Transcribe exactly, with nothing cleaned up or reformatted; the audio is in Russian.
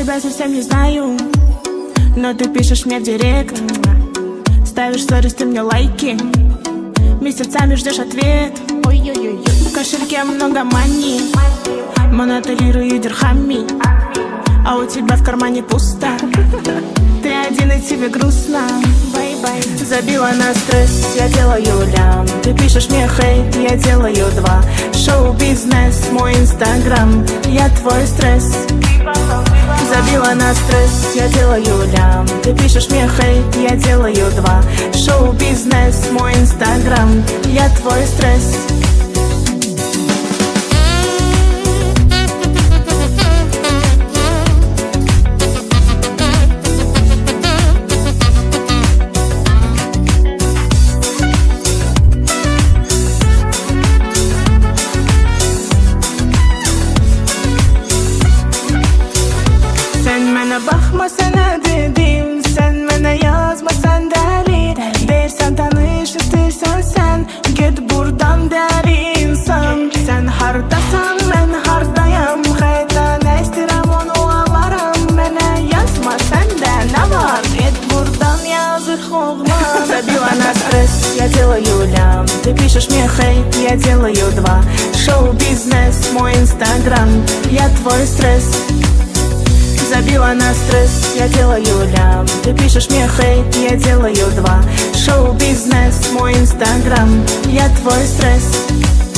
тебя совсем не знаю, но ты пишешь мне в директ, ставишь сторис, ты мне лайки, месяцами ждешь ответ. Ой-ой-ой, в кошельке много мани, монотолирую дирхами, а у тебя в кармане пусто. Ты один и тебе грустно. Бай-бай. Забила на стресс, я делаю лям. Ты пишешь мне хейт, я делаю два. Шоу-бизнес, мой инстаграм, я твой стресс. Забила на стресс, я делаю лям. Ты пишешь мне хейт, я делаю два. Шоу-бизнес, мой инстаграм, я твой стресс. Bakmasana dedim, sen mənə yazmasan dəli. Deyirsən tanış istəyirsən sən, get buradan dəli insan. Sən hardasan, mən hardayam, xəyətdə nə istəyirəm onu alaram. Mənə yazma səndə nə var, get buradan yazıq oğlan. Забила на стресс, я делаю лям. Ты пишешь мне хейт, я делаю два. Шоу-бизнес, мой инстаграм, я твой стресс. Забила на стресс, я делаю лям. Ты пишешь мне хейт, я делаю два. Шоу-бизнес, мой инстаграм, я твой стресс.